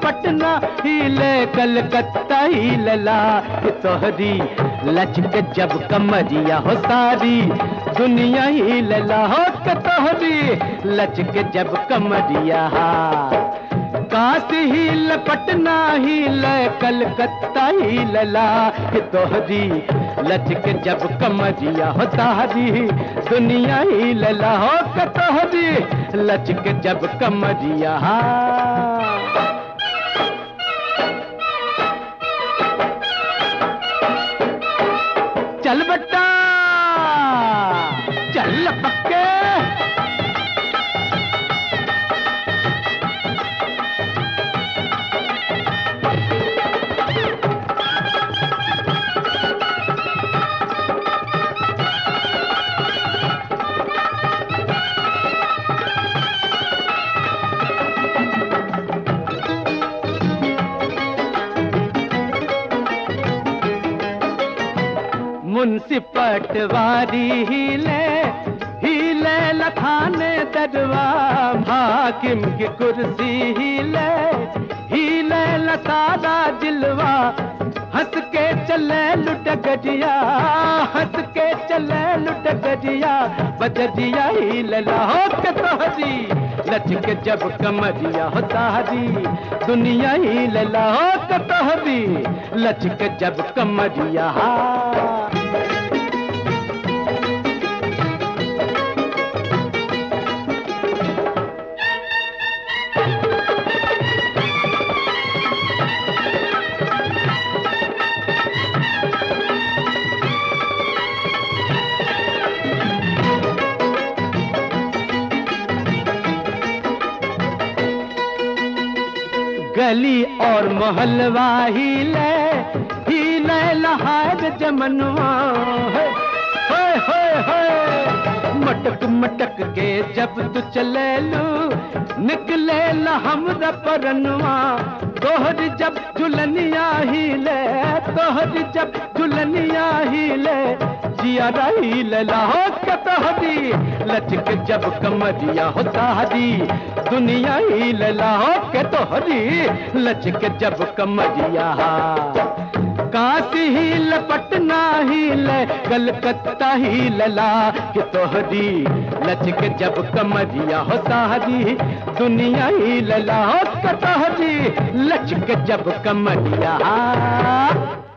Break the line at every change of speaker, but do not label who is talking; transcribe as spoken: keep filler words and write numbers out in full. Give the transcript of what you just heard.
पटना हिले कलकत्ता ही लला कि तोहरी लचक जब कमरिया हो सारी दुनिया ही लला हो कि तोहरी लचक जब कमरिया। काशी हील पटना हील कलकत्ता ही लला कि तोहरी लचक जब कमरिया हो सारी दुनिया ही लला हो कि तोहरी लचक जब कमरिया। चल बट्टा चल पक्के मुंशी पटवारी हिले हिले लखाने दरवा हाकिम की कुर्सी हिले हिले लसारा जिलवा हंस के चले लुट गजिया हंस के चले लुट गजिया बजरिया ही लला हो के तोहरी लचक जब कमरिया हो सारी दुनिया ही लला हो के तोहरी लचक जब कमरिया। गली और मोहल्ला हिले हिले लहार जमनवा होए होए होए मटक मटक के जब तू चले लू निकले हमरा परनवा तोहरी जब झुलनिया हिले तोहरी जब झुलनिया हिले जिया रही लहो के तोहरी लचक जब कमरिया हो सारी दुनिया ही लहो के तोहरी लचक जब कमरिया। काशी हील पटना हील कलकत्ता ही लला कि तोहरी लचक जब कमरिया हो सारी दुनिया ही लला हो के तोहरी लचक जब कमरिया।